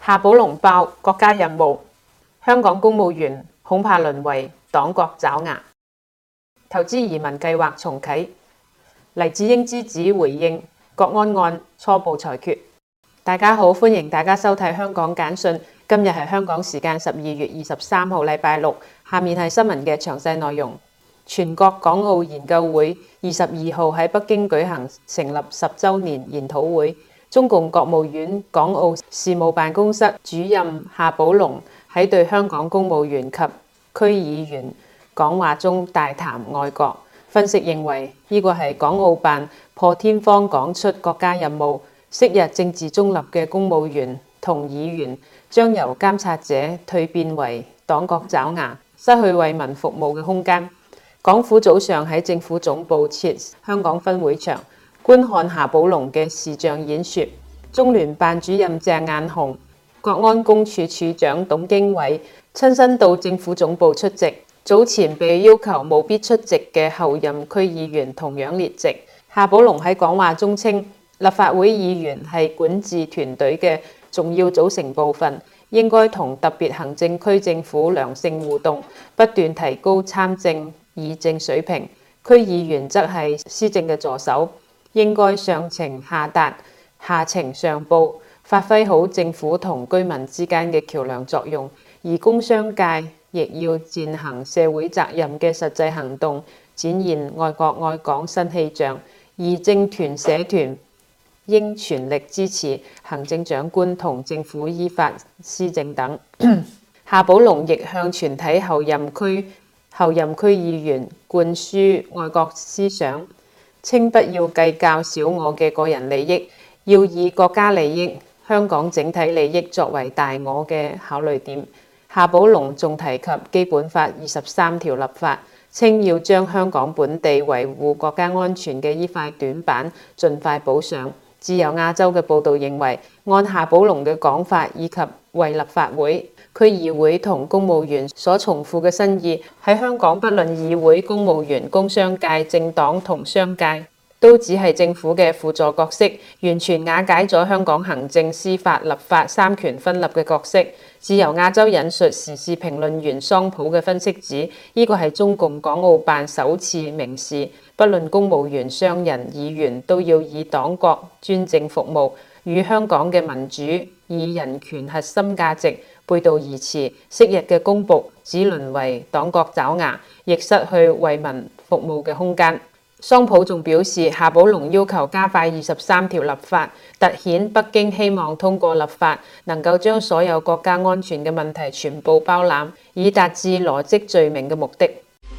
夏寶龍爆國家任務，香港公務員恐怕淪為黨國爪牙。投資移民計劃重啟，黎智英之子回應國安案初步裁決。大家好，歡迎大家收睇香港簡訊。今日係香港時間12月23號，禮拜六。下面係新聞嘅詳細內容。全國港澳研究會22號喺北京舉行成立10週年研討會。中共國務院港澳事務辦公室主任夏寶龍喺對香港公務員及區議員講話中大談愛國，分析認為呢個係港澳辦破天荒講出國家任務，昔日政治中立嘅公務員同議員將由監察者蛻變為黨國爪牙，失去為民服務嘅空間。港府早上喺政府總部設香港分會場觀看夏寶龍嘅視像演說，中聯辦主任鄭雁雄、國安公署署長董經緯親身到政府總部出席。早前被要求務必出席嘅候任區議員同樣列席。夏寶龍喺講話中稱，立法會議員係管治團隊嘅重要組成部分，應該同特別行政區政府良性互動，不斷提高參政議政水平。區議員則係施政嘅助手，應該上情下達，下情上報，發揮好政府同居民之間嘅橋樑作用。而工商界亦要踐行社會責任嘅實際行動，展現愛國愛港新氣象。而政團社團應全力支持行政長官同政府依法施政等。夏寶龍亦向全體候任區議員灌輸愛國思想，稱不要計較小我嘅個人利益，要以國家利益、香港整體利益作為大我嘅考慮點。夏寶龍仲提及基本法23條立法，稱要將香港本地維護國家安全嘅呢塊短板盡快補上。自由亞洲嘅報導認為，按夏寶龍嘅講法以及為立法會、區議會同公務員所重負嘅新意，喺香港不論議會、公務員、工商界、政黨同商界，都只係政府嘅輔助角色，完全瓦解咗香港行政、司法、立法三權分立嘅角色。自由亞洲引述時事評論員桑普嘅分析指，呢個係中共港澳辦首次明示，不論公務員、商人、議員都要以黨國專政服務，與香港嘅民主以人權核心價值背道而馳。昔日嘅公僕只淪為黨國爪牙，亦失去為民服務嘅空間。桑普仲表示，夏寶龍要求加快23條立法，凸顯北京希望通過立法能夠將所有國家安全嘅問題全部包攬，以達至羅織罪名嘅目的。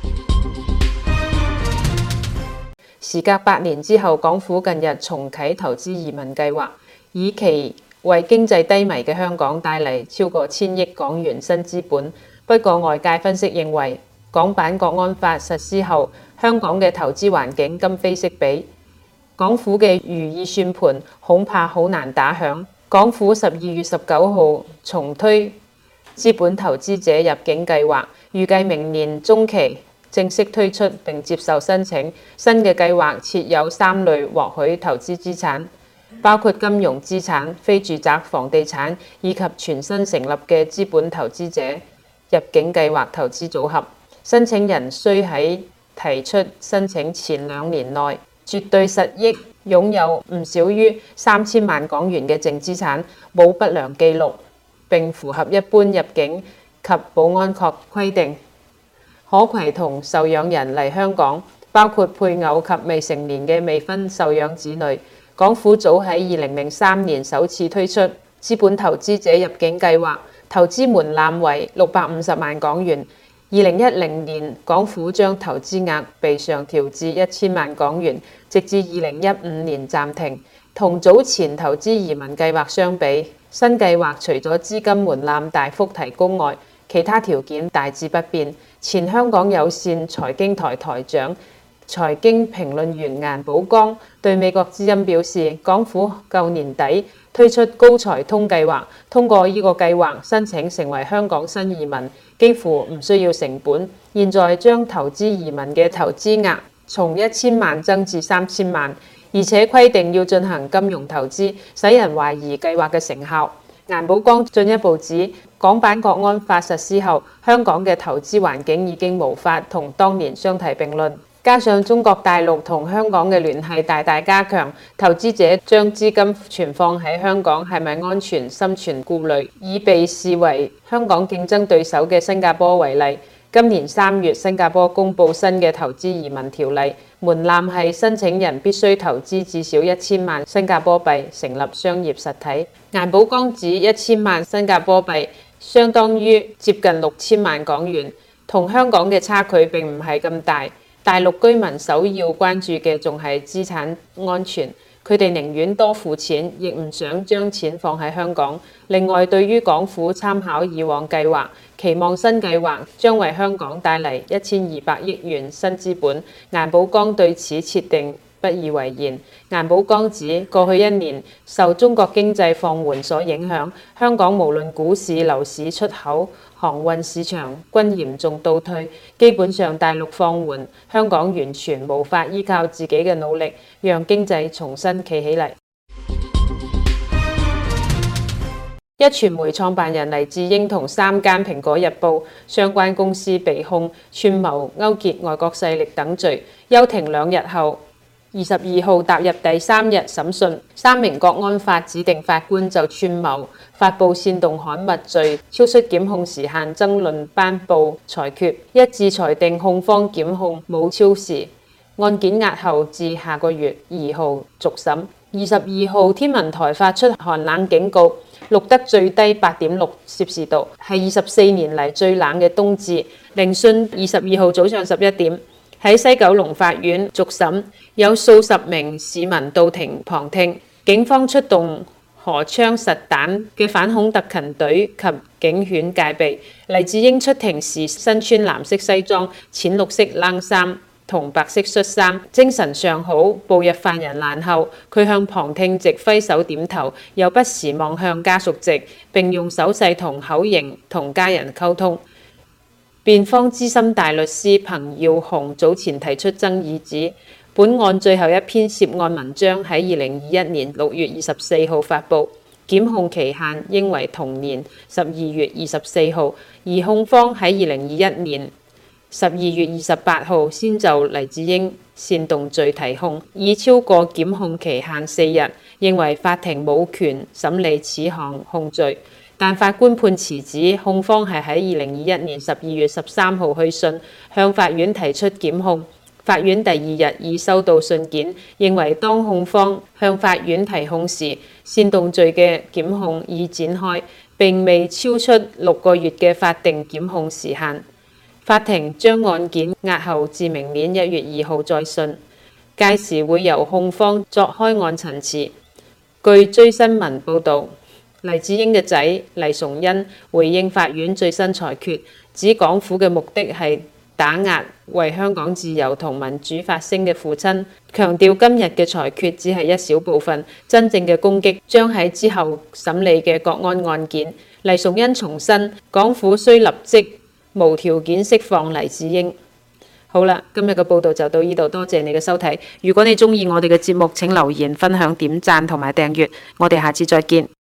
時隔8年之後，港府近日重啟投資移民計劃，以期為經濟低迷嘅香港帶嚟超過1000億港元新資本。不過外界分析認為，港版國安法實施後，香港嘅投資環境今非昔比，港府嘅如意算盤恐怕好難打響。港府12月19號重推資本投資者入境計劃，預計明年中期正式推出並接受申請。新嘅計劃設有3類獲許投資資產，包括金融資產、非住宅房地產以及全新成立嘅資本投資者入境計劃投資組合。申請人須喺提出申請前2年內絕對實益擁有唔少於3000萬港元嘅淨資產，冇不良記錄，並符合一般入境及保安規定，可攜同受養人嚟香港，包括配偶及未成年嘅未婚受養子女。港府早喺2003年首次推出資本投資者入境計劃，投資門檻為650萬港元。2010年，港府將投資額被上調至1000萬港元，直至2015年暫停。同早前投資移民計劃相比，新計劃除咗資金門檻大幅提高外，其他條件大致不變。前香港有線財經台台長、財經評論員顏寶剛對美國之音表示，港府舊年底推出高才通計劃，通過呢個計劃申請成為香港新移民，幾乎唔需要成本。現在將投資移民嘅投資額從1000萬增至3000萬，而且規定要進行金融投資，使人懷疑計劃嘅成效。 顏寶剛進一步指，港版國安法實施後，香港嘅投資環境已經無法同當年相提並論。加上中國大陸同香港嘅聯繫大大加強，投資者將資金存放喺香港係咪安全心存顧慮。以被視為香港競爭對手嘅新加坡為例，今年3月新加坡公布新嘅投資移民條例，門檻係申請人必須投資至少1000萬新加坡幣成立商業實體。顏寶剛指1000萬新加坡幣相當於接近6000萬港元，同香港嘅差距並唔係咁大。大陸居民首要關注嘅仲係資產安全，佢哋寧願多付錢，亦唔想將錢放喺香港。另外，對於港府參考以往計劃，期望新計劃將為香港帶嚟1200億元新資本，顏寶剛對此設定不以為然。顏寶剛指，過去1年受中國經濟放緩所影響，香港無論股市、樓市、出口、航運市場均嚴重倒退，基本上大陸放緩，香港完全無法依靠自己嘅努力，讓經濟重新企起嚟。壹傳媒創辦人黎智英同3間蘋果日報相關公司被控串謀勾結外國勢力等罪，休庭2日後，22號踏入第3日審訊，3名國安法指定法官就串謀發布煽動刊物罪超出檢控時限爭論頒布裁決，一致裁定控方檢控冇超時，案件押後至下個月2號續審。22號天文台發出寒冷警告，錄得最低8.6攝氏度，係24年嚟最冷嘅冬至。聆訊22號早上11點。喺西九龍法院續審，有數十名市民到庭旁聽，警方出動荷槍實彈嘅反恐特勤隊及警犬戒備。黎智英出庭時身穿藍色西裝、淺綠色冷衫同白色恤衫，精神尚好。步入犯人欄後，佢向旁聽席揮手點頭，又不時望向家屬席，並用手勢同口型同家人溝通。辯方資深大律師彭耀雄早前提出爭議，指本案最後一篇涉案文章喺2021年6月24號發布，檢控期限應為同年12月24號，而控方喺2021年12月28號先就黎智英煽動罪提控，已超過檢控期限4日，認為法庭冇權審理此項控罪。但法官判詞指控方係喺2021年12月13號去信向法院提出檢控，法院第2日已收到信件，認為當控方向法院提控時，煽動罪嘅檢控已展開，並未超出6個月嘅法定檢控時限。法庭將案件押後至明年1月2號再訊，屆時會由控方作開案陳詞。據追新聞報導，黎智英嘅仔黎崇恩回應法院最新裁決，指港府嘅目的係打壓為香港自由同民主發聲嘅父親，強調今日嘅裁決只係一小部分，真正嘅攻擊將喺之後審理嘅國安案件。黎崇恩重申，港府需立即無條件釋放黎智英。好啦，今日嘅報道就到呢度，多謝你嘅收睇。如果你鍾意我哋嘅節目，請留言、分享、點讚同埋訂閱。我哋下次再見。